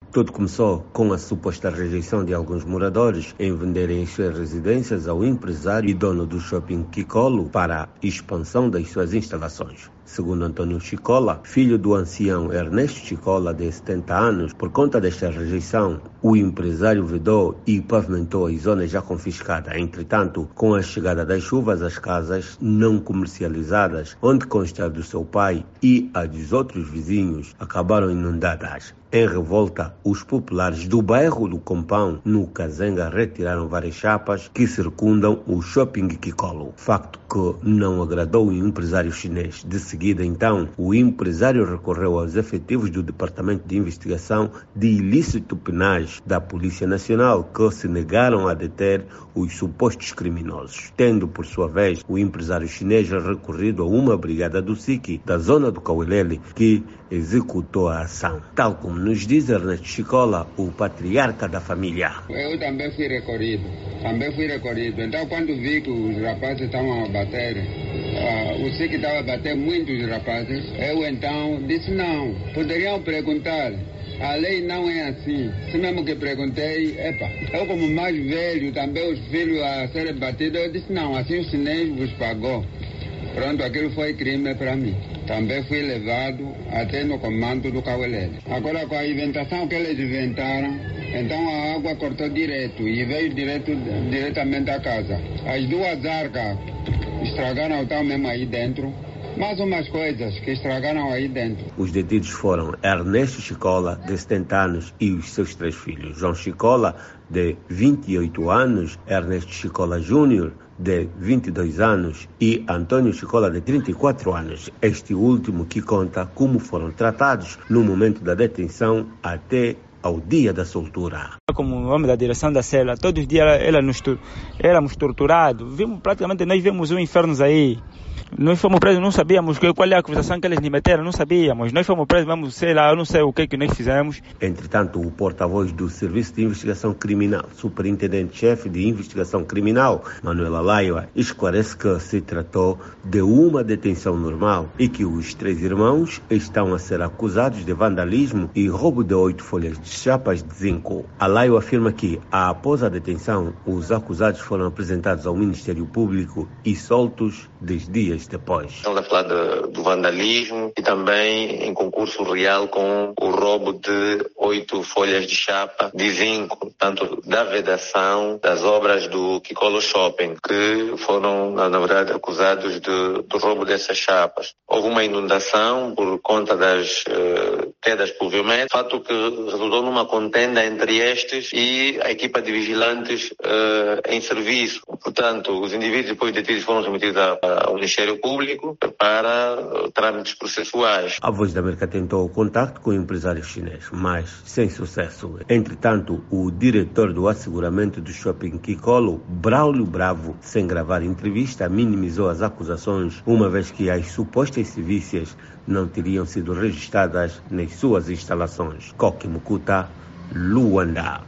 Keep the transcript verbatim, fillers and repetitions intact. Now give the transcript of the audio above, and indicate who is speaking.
Speaker 1: Tudo começou com a suposta rejeição de alguns moradores em venderem as suas residências ao empresário e dono do shopping Kikolo para a expansão das suas instalações. Segundo Antônio Chicola, filho do ancião Ernesto Chicola, de setenta anos, por conta desta rejeição, o empresário vedou e pavimentou as zonas já confiscadas. Entretanto, com a chegada das chuvas, as casas não comercializadas, onde consta do seu pai e a dos outros vizinhos, acabaram inundadas. Em revolta, os populares do bairro do Compão, no Kazenga, retiraram várias chapas que circundam o shopping Kikolo. Facto que não agradou o empresário chinês. De seguida, então, o empresário recorreu aos efetivos do Departamento de Investigação de Ilícito Penais da Polícia Nacional, que se negaram a deter os supostos criminosos. Tendo, por sua vez, o empresário chinês recorrido a uma brigada do S I C da zona do Cauelele, que executou a ação. Tal como nos diz Ernesto Chicola, o patriarca da família.
Speaker 2: Eu também fui recolhido, também fui recolhido. Então, quando vi que os rapazes estavam a bater, uh, o S I C estava a bater muitos rapazes, eu então disse não, poderiam perguntar. A lei não é assim. Se mesmo que perguntei, epa, eu como mais velho, também os filhos a serem batidos, eu disse não, assim o chinês vos pagou. Pronto, aquilo foi crime para mim. Também fui levado até no comando do Cauelele. Agora, com a inventação que eles inventaram, então a água cortou direto e veio direto, diretamente à casa. As duas arcas estragaram o tal mesmo aí dentro. Mais umas coisas que estragaram aí dentro.
Speaker 1: Os detidos foram Ernesto Chicola, de setenta anos, e os seus três filhos. João Chicola, de vinte e oito anos, Ernesto Chicola Júnior, de vinte e dois anos, e Antônio Chicola, de trinta e quatro anos. Este último que conta como foram tratados no momento da detenção até ao dia da soltura.
Speaker 3: Como homem da direção da cela, todos os dias ela nos, éramos torturados. Vimos, praticamente nós vemos um inferno aí. Nós fomos presos, não sabíamos qual é a acusação que eles nos meteram, não sabíamos. Nós fomos presos, vamos, sei lá, eu não sei o que, que nós fizemos.
Speaker 1: Entretanto, o porta-voz do Serviço de Investigação Criminal, Superintendente-Chefe de Investigação Criminal, Manuela Laiva, esclarece que se tratou de uma detenção normal e que os três irmãos estão a ser acusados de vandalismo e roubo de oito folhas de chapas de zinco. A Laiva afirma que, após a detenção, os acusados foram apresentados ao Ministério Público e soltos dez dias depois.
Speaker 4: Estamos a falar de, do vandalismo e também em concurso real com o roubo de oito folhas de chapa de zinco, tanto da vedação das obras do Kikolo Shopping, que foram, na verdade, acusados de, do roubo dessas chapas. Houve uma inundação por conta das uh, quedas pluviométricas, fato que resultou numa contenda entre estes e a equipa de vigilantes uh, em serviço. Portanto, os indivíduos depois detidos foram remetidos ao Ministério Público para uh, trâmites processuais.
Speaker 1: A Voz da América tentou o contacto com o empresário chinês, mas sem sucesso. Entretanto, o diretor do asseguramento do shopping Kikolo, Braulio Bravo, sem gravar entrevista, minimizou as acusações, uma vez que as supostas sevícias não teriam sido registradas nas suas instalações. Koki Mukuta, Luanda.